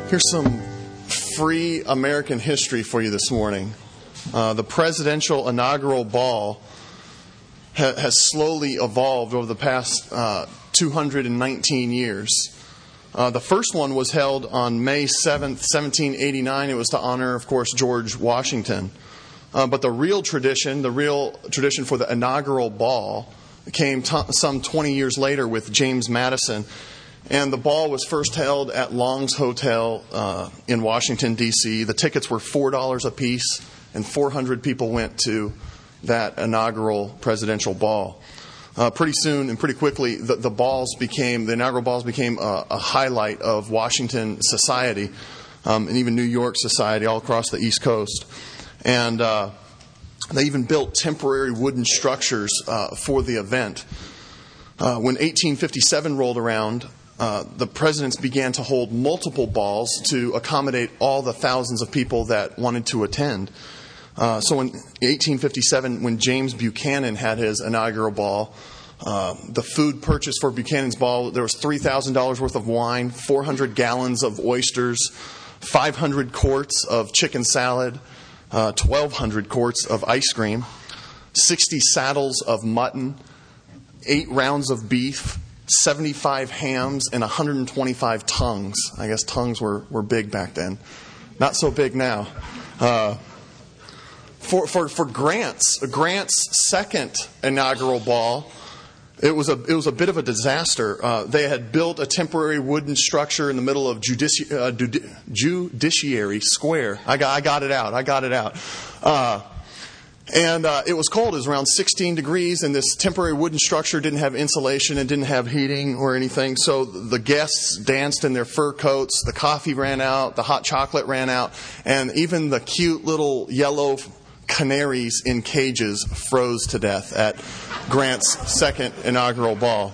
Here's some free American history for you this morning. The presidential inaugural ball has slowly evolved over the past 219 years. The first one was held on May 7th, 1789. It was to honor, of course, George Washington. But the real tradition for the inaugural ball came some 20 years later with James Madison. And the ball was first held at Long's Hotel in Washington, D.C. The tickets were $4 a piece, and 400 people went to that inaugural presidential ball. Pretty soon and pretty quickly, the inaugural balls became a highlight of Washington society, and even New York society all across the East Coast. And they even built temporary wooden structures for the event. When 1857 rolled around, the presidents began to hold multiple balls to accommodate all the thousands of people that wanted to attend. So in 1857, when James Buchanan had his inaugural ball, the food purchased for Buchanan's ball, there was $3,000 worth of wine, 400 gallons of oysters, 500 quarts of chicken salad, 1,200 quarts of ice cream, 60 saddles of mutton, 8 rounds of beef, 75 hams, and 125 tongues. I guess tongues were big back then. Not so big now. For Grant's second inaugural ball, it was a bit of a disaster. They had built a temporary wooden structure in the middle of Judiciary Square. I got it out. And it was cold. It was around 16 degrees, and this temporary wooden structure didn't have insulation and didn't have heating or anything. So the guests danced in their fur coats. The coffee ran out. The hot chocolate ran out. And even the cute little yellow canaries in cages froze to death at Grant's second inaugural ball.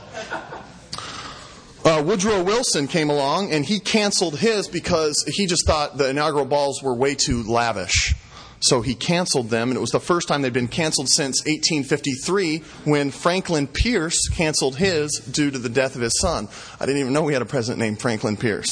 Woodrow Wilson came along, and he canceled his because he just thought the inaugural balls were way too lavish. So he canceled them, and it was the first time they'd been canceled since 1853 when Franklin Pierce canceled his due to the death of his son. I didn't even know we had a president named Franklin Pierce.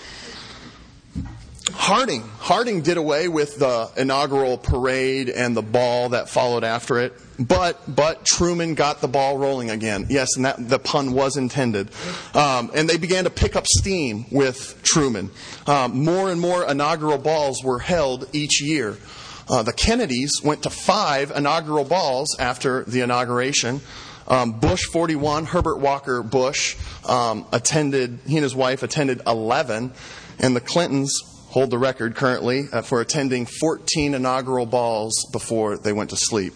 Harding did away with the inaugural parade and the ball that followed after it, but Truman got the ball rolling again. Yes, and the pun was intended. And they began to pick up steam with Truman. More and more inaugural balls were held each year. The Kennedys went to 5 inaugural balls after the inauguration. Bush 41, Herbert Walker Bush he and his wife attended 11, and the Clintons hold the record currently for attending 14 inaugural balls before they went to sleep.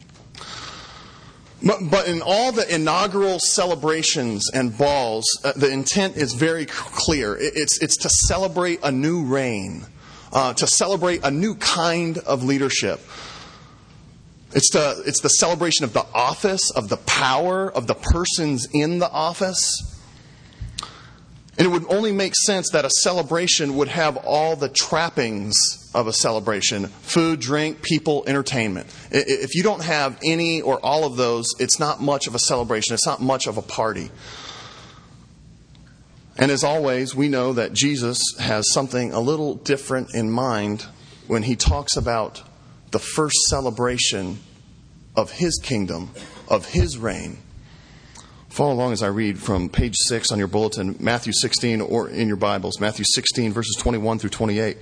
But in all the inaugural celebrations and balls, the intent is very clear. It's to celebrate a new reign. To celebrate a new kind of leadership. It's the celebration of the office, of the power, of the persons in the office. And it would only make sense that a celebration would have all the trappings of a celebration: food, drink, people, entertainment. If you don't have any or all of those, it's not much of a celebration. It's not much of a party. And as always, we know that Jesus has something a little different in mind when he talks about the first celebration of his kingdom, of his reign. Follow along as I read from page 6 on your bulletin, Matthew 16, or in your Bibles, Matthew 16, verses 21 through 28.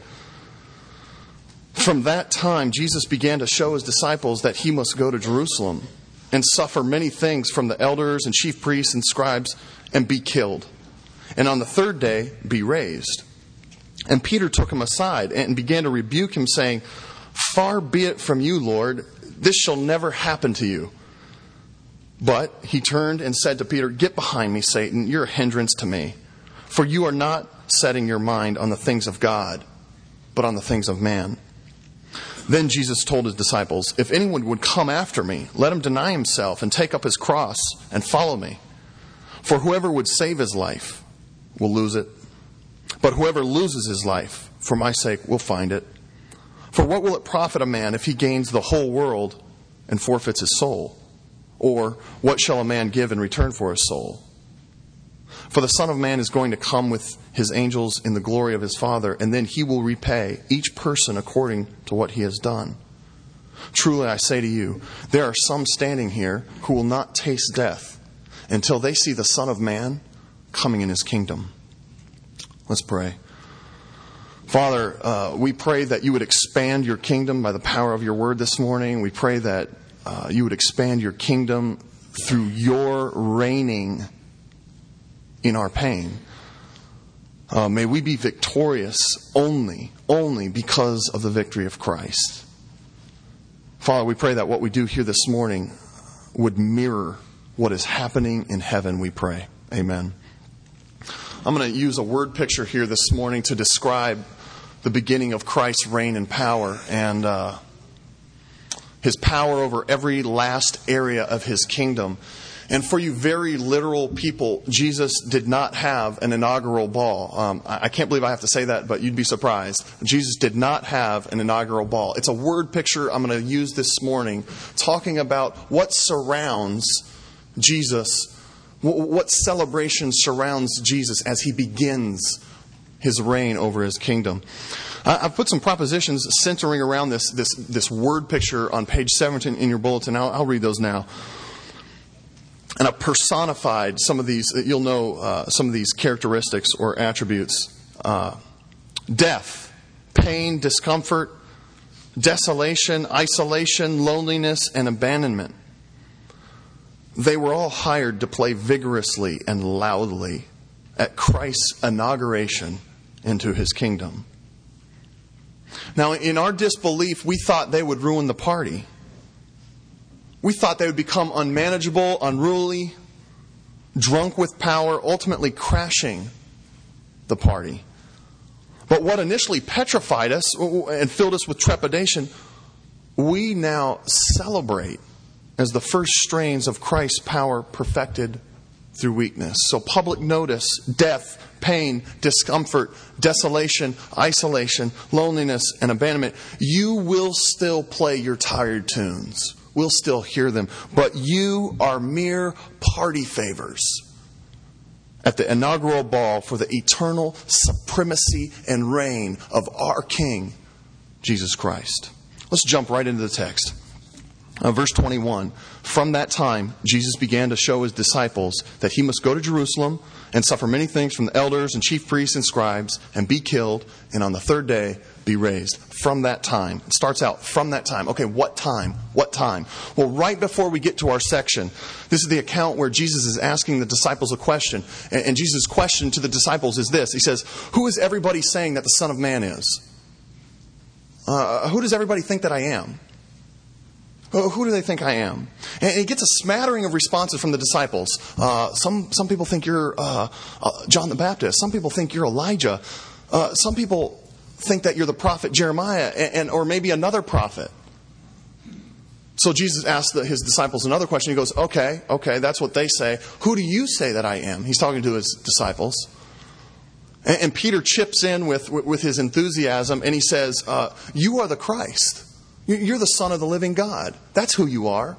From that time, Jesus began to show his disciples that he must go to Jerusalem and suffer many things from the elders and chief priests and scribes and be killed, and on the third day be raised. And Peter took him aside and began to rebuke him, saying, "Far be it from you, Lord, this shall never happen to you." But he turned and said to Peter, "Get behind me, Satan, you're a hindrance to me. For you are not setting your mind on the things of God, but on the things of man." Then Jesus told his disciples, "If anyone would come after me, let him deny himself and take up his cross and follow me. For whoever would save his life will lose it. But whoever loses his life for my sake will find it. For what will it profit a man if he gains the whole world and forfeits his soul? Or what shall a man give in return for his soul? For the Son of Man is going to come with his angels in the glory of his Father, and then he will repay each person according to what he has done. Truly I say to you, there are some standing here who will not taste death until they see the Son of Man coming in his kingdom." Let's pray. Father, we pray that you would expand your kingdom by the power of your word this morning. We pray that you would expand your kingdom through your reigning in our pain. May we be victorious only because of the victory of Christ. Father, we pray that what we do here this morning would mirror what is happening in heaven, we pray. Amen. I'm going to use a word picture here this morning to describe the beginning of Christ's reign and power, and his power over every last area of his kingdom. And for you very literal people, Jesus did not have an inaugural ball. I can't believe I have to say that, but you'd be surprised. Jesus did not have an inaugural ball. It's a word picture I'm going to use this morning, talking about what surrounds Jesus, what celebration surrounds Jesus as he begins his reign over his kingdom. I've put some propositions centering around this word picture on page 17 in your bulletin. I'll read those now. And I've personified some of these. You'll know some of these characteristics or attributes. Death, pain, discomfort, desolation, isolation, loneliness, and abandonment. They were all hired to play vigorously and loudly at Christ's inauguration into his kingdom. Now, in our disbelief, we thought they would ruin the party. We thought they would become unmanageable, unruly, drunk with power, ultimately crashing the party. But what initially petrified us and filled us with trepidation, we now celebrate as the first strains of Christ's power perfected through weakness. So public notice, death, pain, discomfort, desolation, isolation, loneliness, and abandonment. You will still play your tired tunes. We'll still hear them. But you are mere party favors at the inaugural ball for the eternal supremacy and reign of our King, Jesus Christ. Let's jump right into the text. Verse 21, from that time, Jesus began to show his disciples that he must go to Jerusalem and suffer many things from the elders and chief priests and scribes and be killed, and on the third day be raised. From that time. It starts out, from that time. Okay, what time? What time? Well, right before we get to our section, this is the account where Jesus is asking the disciples a question. And Jesus' question to the disciples is this. He says, who is everybody saying that the Son of Man is? Who does everybody think that I am? Who do they think I am? And he gets a smattering of responses from the disciples. Some people think you're John the Baptist. Some people think you're Elijah. Some people think that you're the prophet Jeremiah, or maybe another prophet. So Jesus asked his disciples another question. He goes, okay, that's what they say. Who do you say that I am? He's talking to his disciples. And Peter chips in with his enthusiasm, and he says, you are the Christ. You're the Son of the living God. That's who you are.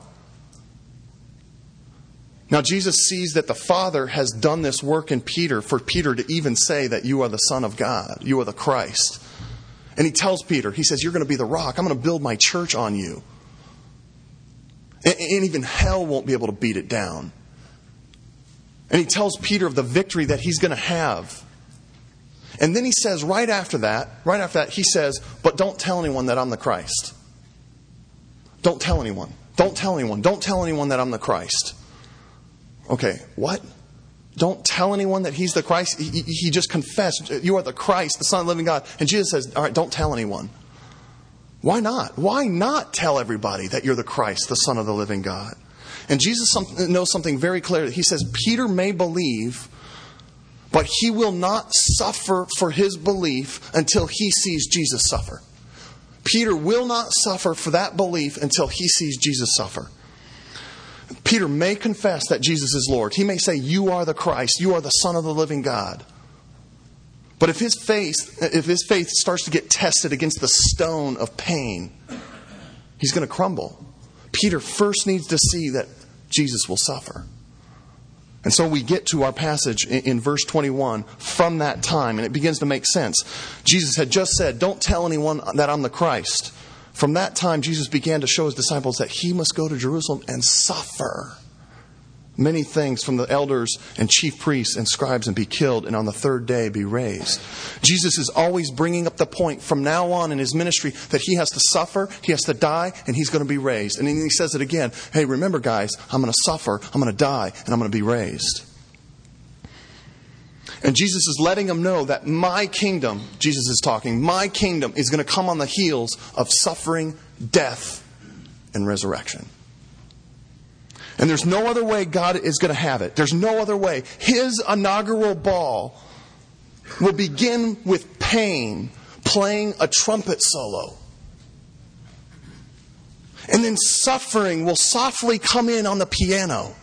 Now, Jesus sees that the Father has done this work in Peter for Peter to even say that you are the Son of God. You are the Christ. And he tells Peter, he says, you're going to be the rock. I'm going to build my church on you. And even hell won't be able to beat it down. And he tells Peter of the victory that he's going to have. And then he says, right after that, he says, but don't tell anyone that I'm the Christ. Don't tell anyone. Don't tell anyone. Don't tell anyone that I'm the Christ. Okay, what? Don't tell anyone that he's the Christ? He just confessed, you are the Christ, the Son of the living God. And Jesus says, all right, don't tell anyone. Why not? Why not tell everybody that you're the Christ, the Son of the living God? And Jesus knows something very clear. He says, Peter may believe, but he will not suffer for his belief until he sees Jesus suffer. Peter will not suffer for that belief until he sees Jesus suffer. Peter may confess that Jesus is Lord. He may say, you are the Christ. You are the Son of the living God. But if his faith starts to get tested against the stone of pain, he's going to crumble. Peter first needs to see that Jesus will suffer. And so we get to our passage in verse 21 from that time, and it begins to make sense. Jesus had just said, don't tell anyone that I'm the Christ. From that time, Jesus began to show his disciples that he must go to Jerusalem and suffer many things from the elders and chief priests and scribes and be killed, and on the third day be raised. Jesus is always bringing up the point from now on in his ministry that he has to suffer, he has to die, and he's going to be raised. And then he says it again. Hey, remember guys, I'm going to suffer, I'm going to die, and I'm going to be raised. And Jesus is letting them know that my kingdom, Jesus is talking, my kingdom is going to come on the heels of suffering, death, and resurrection. And there's no other way God is going to have it. There's no other way. His inaugural ball will begin with pain playing a trumpet solo. And then suffering will softly come in on the piano.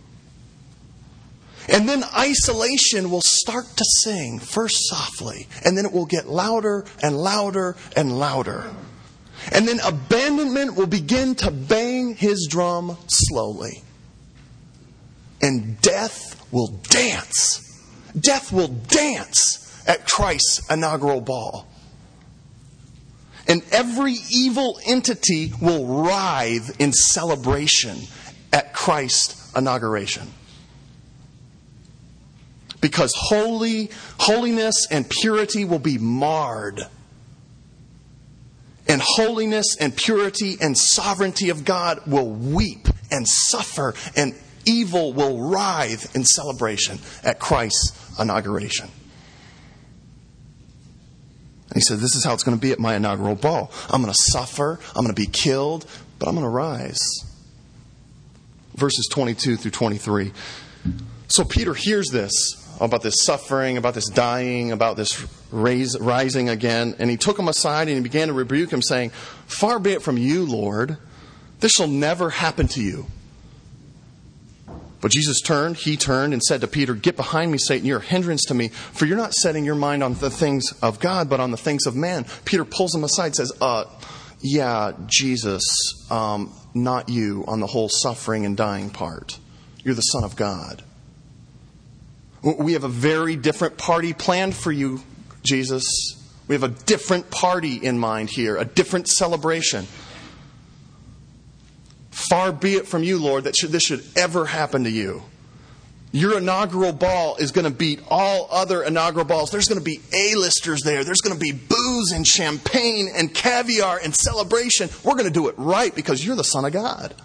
And then isolation will start to sing, first softly, and then it will get louder and louder and louder. And then abandonment will begin to bang his drum slowly. And death will dance. Death will dance at Christ's inaugural ball. And every evil entity will writhe in celebration at Christ's inauguration. Because holiness and purity will be marred. And holiness and purity and sovereignty of God will weep and suffer, and evil will writhe in celebration at Christ's inauguration. And he said, this is how it's going to be at my inaugural ball. I'm going to suffer, I'm going to be killed, but I'm going to rise. Verses 22 through 23. So Peter hears this, about this suffering, about this dying, about this rising again. And he took him aside and he began to rebuke him, saying, far be it from you, Lord. This shall never happen to you. But Jesus turned and said to Peter, get behind me, Satan, you're a hindrance to me, for you're not setting your mind on the things of God, but on the things of man. Peter pulls him aside, says, yeah, Jesus, not you on the whole suffering and dying part. You're the Son of God. We have a very different party planned for you, Jesus. We have a different party in mind here, a different celebration. Far be it from you, Lord, that this should ever happen to you. Your inaugural ball is going to beat all other inaugural balls. There's going to be A-listers there. There's going to be booze and champagne and caviar and celebration. We're going to do it right because you're the Son of God.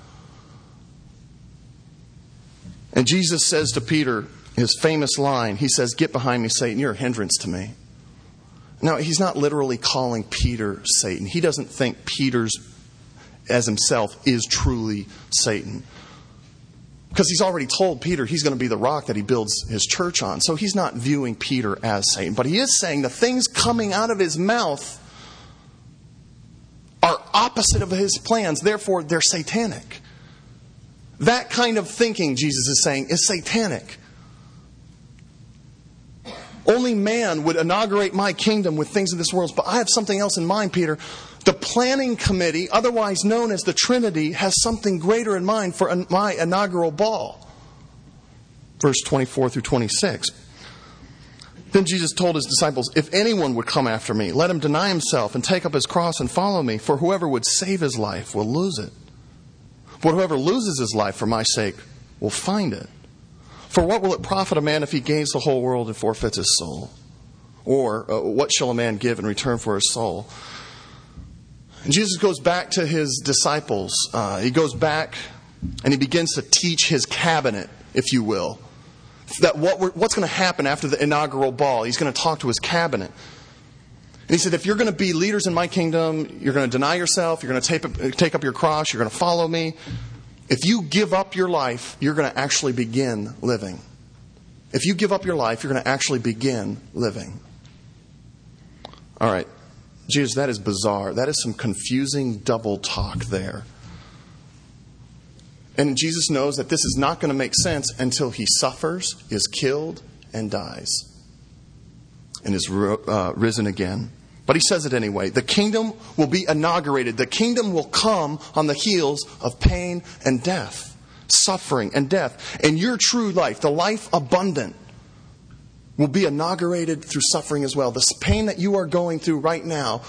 And Jesus says to Peter, his famous line, he says, get behind me, Satan, you're a hindrance to me. Now, he's not literally calling Peter Satan. He doesn't think Peter's, as himself, is truly Satan. Because he's already told Peter he's going to be the rock that he builds his church on. So he's not viewing Peter as Satan. But he is saying the things coming out of his mouth are opposite of his plans. Therefore, they're satanic. That kind of thinking, Jesus is saying, is satanic. Only man would inaugurate my kingdom with things of this world. But I have something else in mind, Peter. The planning committee, otherwise known as the Trinity, has something greater in mind for my inaugural ball. Verse 24 through 26. Then Jesus told his disciples, if anyone would come after me, let him deny himself and take up his cross and follow me. For whoever would save his life will lose it. But whoever loses his life for my sake will find it. For what will it profit a man if he gains the whole world and forfeits his soul? Or what shall a man give in return for his soul? And Jesus goes back to his disciples. He goes back and he begins to teach his cabinet, if you will. That what's going to happen after the inaugural ball. He's going to talk to his cabinet. And he said, if you're going to be leaders in my kingdom, you're going to deny yourself, you're going to take up your cross, you're going to follow me. If you give up your life, you're going to actually begin living. If you give up your life, you're going to actually begin living. All right. Jesus, that is bizarre. That is some confusing double talk there. And Jesus knows that this is not going to make sense until he suffers, is killed, and dies. And is risen again. But he says it anyway. The kingdom will be inaugurated. The kingdom will come on the heels of pain and death. suffering, and death. And your true life, the life abundant, will be inaugurated through suffering as well. This pain that you are going through right now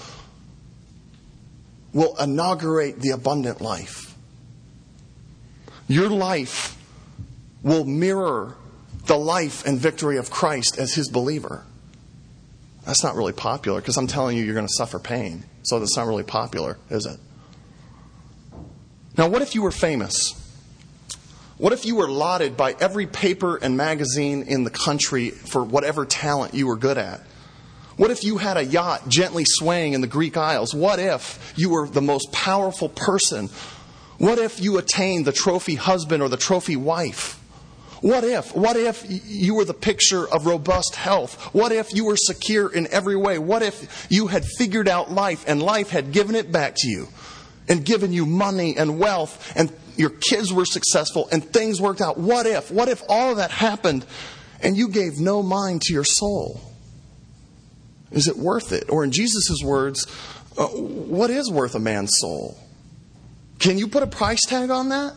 will inaugurate the abundant life. Your life will mirror the life and victory of Christ as His believer. That's not really popular because I'm telling you, you're going to suffer pain. So that's not really popular, is it? Now, what if you were famous? What if you were lauded by every paper and magazine in the country for whatever talent you were good at? What if you had a yacht gently swaying in the Greek Isles? What if you were the most powerful person? What if you attained the trophy husband or the trophy wife? What if you were the picture of robust health? What if you were secure in every way? What if you had figured out life and life had given it back to you and given you money and wealth and your kids were successful and things worked out? What if all of that happened and you gave no mind to your soul? Is it worth it? Or in Jesus' words, what is worth a man's soul? Can you put a price tag on that?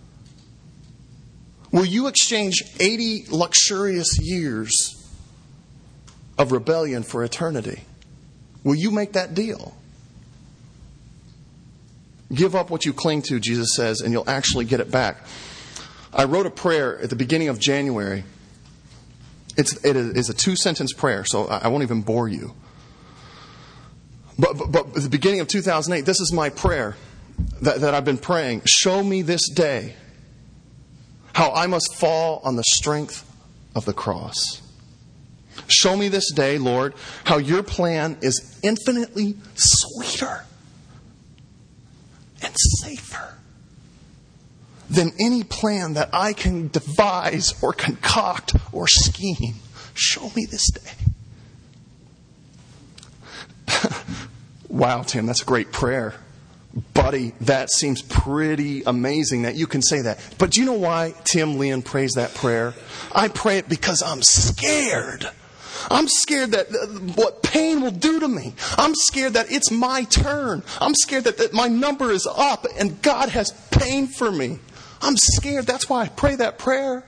Will you exchange 80 luxurious years of rebellion for eternity? Will you make that deal? Give up what you cling to, Jesus says, and you'll actually get it back. I wrote a prayer at the beginning of January. It is a 2-sentence prayer, so I won't even bore you. But at the beginning of 2008, this is my prayer that I've been praying. Show me this day how I must fall on the strength of the cross. Show me this day, Lord, how your plan is infinitely sweeter and safer than any plan that I can devise or concoct or scheme. Show me this day. Wow, Tim, that's a great prayer. Buddy, that seems pretty amazing that you can say that. But do you know why Tim Leon prays that prayer? I pray it because I'm scared. I'm scared that what pain will do to me. I'm scared that it's my turn. I'm scared that my number is up and God has pain for me. I'm scared. That's why I pray that prayer.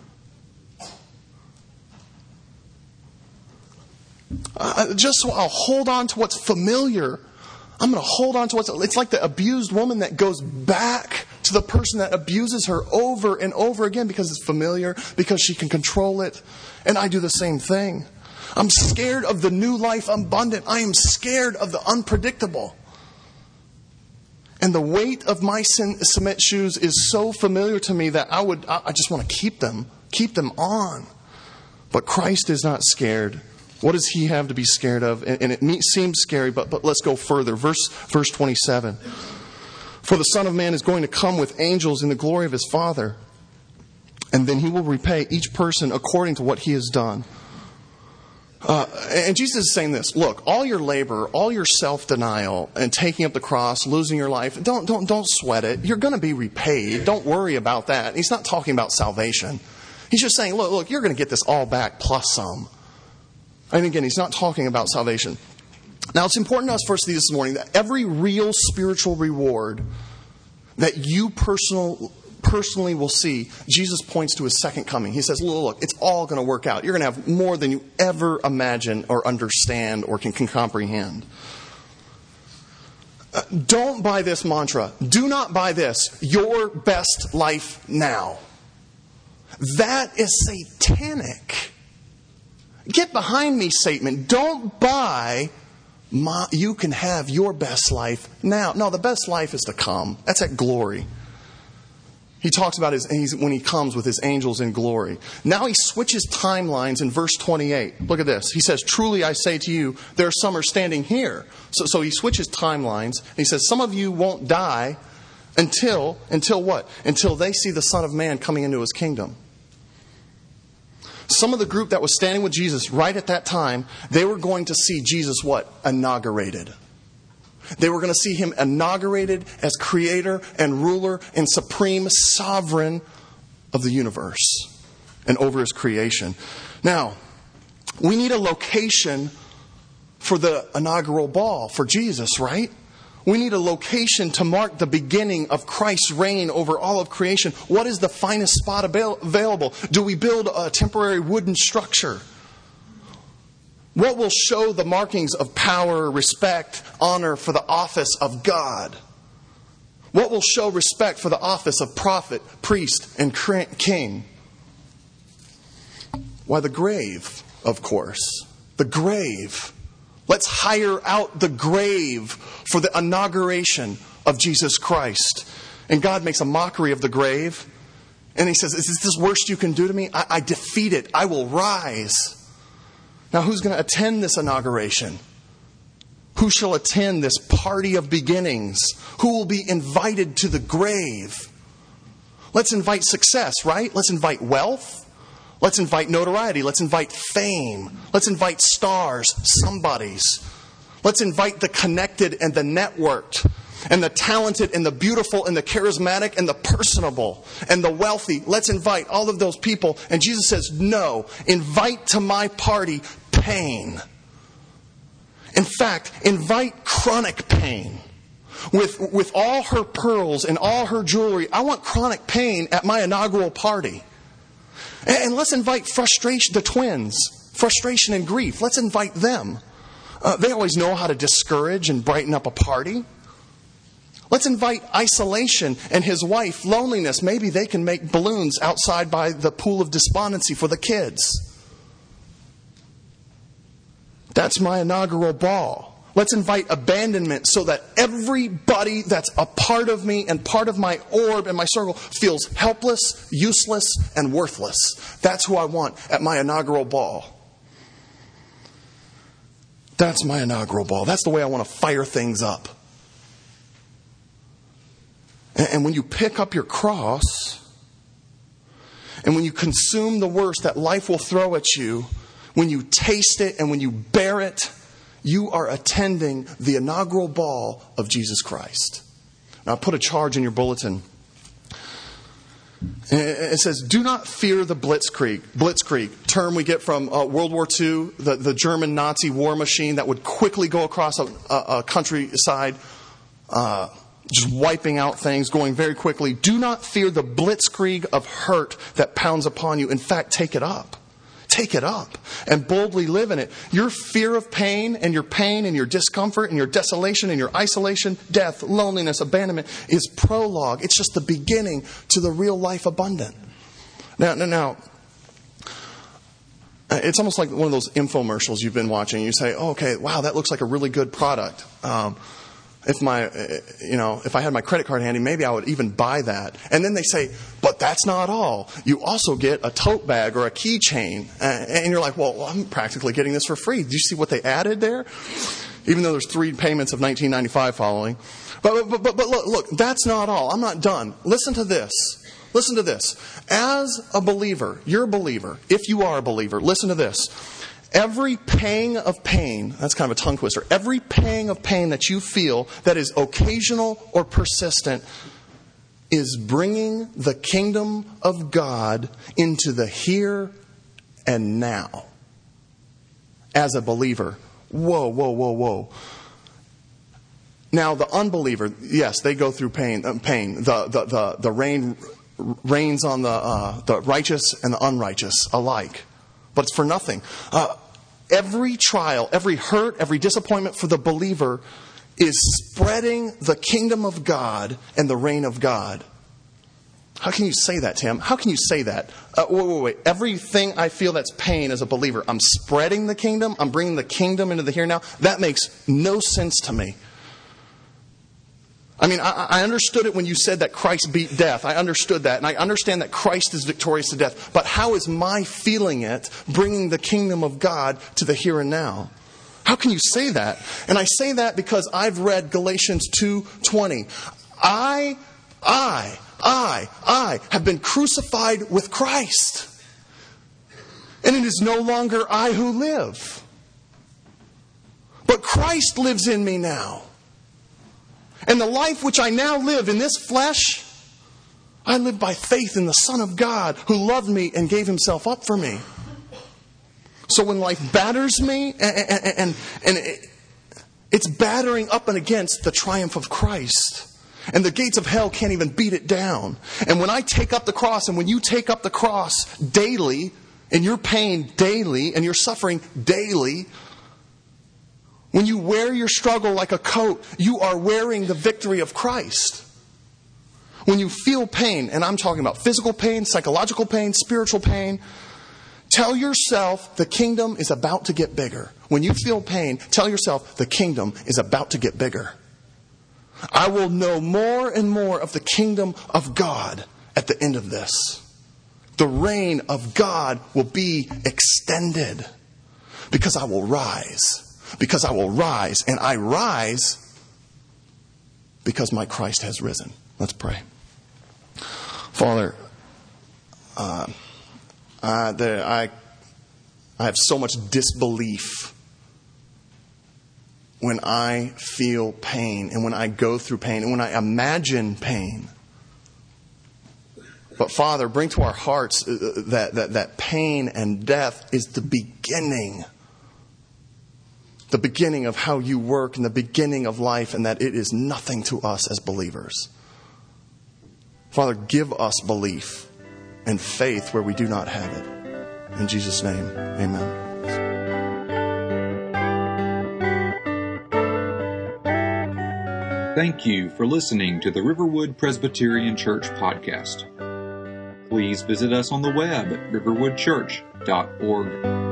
Just so I'll hold on to what's familiar. I'm going to hold on to it's like the abused woman that goes back to the person that abuses her over and over again because it's familiar, because she can control it. And I do the same thing. I'm scared of the new life abundant. I am scared of the unpredictable. And the weight of my cement shoes is so familiar to me that I just want to keep them on. But Christ is not scared. What does He have to be scared of? And it seems scary, but let's go further. Verse 27. For the Son of Man is going to come with angels in the glory of His Father, and then He will repay each person according to what he has done. And Jesus is saying this: look, all your labor, all your self-denial, and taking up the cross, losing your life, don't sweat it. You're going to be repaid. Don't worry about that. He's not talking about salvation. He's just saying, look, you're going to get this all back plus some. And again, He's not talking about salvation. Now, it's important to us first this morning that every real spiritual reward that you personally will see, Jesus points to His second coming. He says, look, it's all going to work out. You're going to have more than you ever imagine or understand or can comprehend. Don't buy this mantra. Do not buy this. Your best life now. That is satanic. Get behind me, Satan. Don't buy you can have your best life now. No, the best life is to come. That's at glory. He talks about when He comes with His angels in glory. Now He switches timelines in verse 28. Look at this. He says, truly I say to you, there are some are standing here. So He switches timelines. He says, some of you won't die until what? Until they see the Son of Man coming into His kingdom. Some of the group that was standing with Jesus right at that time, they were going to see Jesus what? Inaugurated. They were going to see Him inaugurated as creator and ruler and supreme sovereign of the universe and over His creation. Now, we need a location for the inaugural ball for Jesus, right? We need a location to mark the beginning of Christ's reign over all of creation. What is the finest spot available? Do we build a temporary wooden structure? What will show the markings of power, respect, honor for the office of God? What will show respect for the office of prophet, priest, and king? Why, the grave, of course. The grave. Let's hire out the grave for the inauguration of Jesus Christ. And God makes a mockery of the grave. And He says, is this the worst you can do to me? I defeat it. I will rise. Now, who's going to attend this inauguration? Who shall attend this party of beginnings? Who will be invited to the grave? Let's invite success, right? Let's invite wealth. Let's invite notoriety. Let's invite fame. Let's invite stars, somebodies. Let's invite the connected and the networked and the talented and the beautiful and the charismatic and the personable and the wealthy. Let's invite all of those people. And Jesus says, no, invite to my party pain. In fact, invite chronic pain. With all her pearls and all her jewelry, I want chronic pain at my inaugural party. And let's invite frustration, the twins, frustration and grief. Let's invite them. They always know how to discourage and brighten up a party. Let's invite isolation and his wife, loneliness. Maybe they can make balloons outside by the pool of despondency for the kids. That's my inaugural ball. Let's invite abandonment so that everybody that's a part of me and part of my orb and my circle feels helpless, useless, and worthless. That's who I want at my inaugural ball. That's my inaugural ball. That's the way I want to fire things up. And when you pick up your cross, and when you consume the worst that life will throw at you, when you taste it and when you bear it, you are attending the inaugural ball of Jesus Christ. Now, I put a charge in your bulletin. It says, do not fear the Blitzkrieg, term we get from World War II, the German Nazi war machine that would quickly go across a countryside, just wiping out things, going very quickly. Do not fear the blitzkrieg of hurt that pounds upon you. In fact, take it up. Take it up and boldly live in it. Your fear of pain and your discomfort and your desolation and your isolation, death, loneliness, abandonment is prologue. It's just the beginning to the real life abundant. Now, it's almost like one of those infomercials you've been watching. You say, oh, okay, wow, that looks like a really good product. If I had my credit card handy, maybe I would even buy that. And then they say, but that's not all. You also get a tote bag or a keychain. And you're like, well, I'm practically getting this for free. Do you see what they added there? Even though there's 3 payments of $19.95 following. But look, that's not all. I'm not done. Listen to this. Listen to this. As a believer, you're a believer. If you are a believer, listen to this. Every pang of pain, that's kind of a tongue twister, every pang of pain that you feel that is occasional or persistent is bringing the kingdom of God into the here and now. As a believer. Whoa. Now, the unbeliever, yes, they go through pain. The rain rains on the righteous and the unrighteous alike. But it's for nothing. Every trial, every hurt, every disappointment for the believer is spreading the kingdom of God and the reign of God. How can you say that, Tim? How can you say that? Wait. Everything I feel that's pain as a believer, I'm spreading the kingdom. I'm bringing the kingdom into the here and now. That makes no sense to me. I mean, I understood it when you said that Christ beat death. I understood that. And I understand that Christ is victorious to death. But how is my feeling it bringing the kingdom of God to the here and now? How can you say that? And I say that because I've read Galatians 2:20. I have been crucified with Christ. And it is no longer I who live, but Christ lives in me now. And the life which I now live in this flesh, I live by faith in the Son of God who loved me and gave himself up for me. So when life batters me and It's battering up and against the triumph of Christ. And the gates of hell can't even beat it down. And when I take up the cross, and when you take up the cross daily, in your pain daily, and your suffering daily, when you wear your struggle like a coat, you are wearing the victory of Christ. When you feel pain, and I'm talking about physical pain, psychological pain, spiritual pain, tell yourself the kingdom is about to get bigger. When you feel pain, tell yourself the kingdom is about to get bigger. I will know more and more of the kingdom of God at the end of this. The reign of God will be extended because I will rise. Because I will rise, and I rise because my Christ has risen. Let's pray. Father, I have so much disbelief when I feel pain and when I go through pain and when I imagine pain. But Father, bring to our hearts that pain and death is the beginning of how you work and the beginning of life, and that it is nothing to us as believers. Father, give us belief and faith where we do not have it. In Jesus' name, amen. Thank you for listening to the Riverwood Presbyterian Church podcast. Please visit us on the web at riverwoodchurch.org.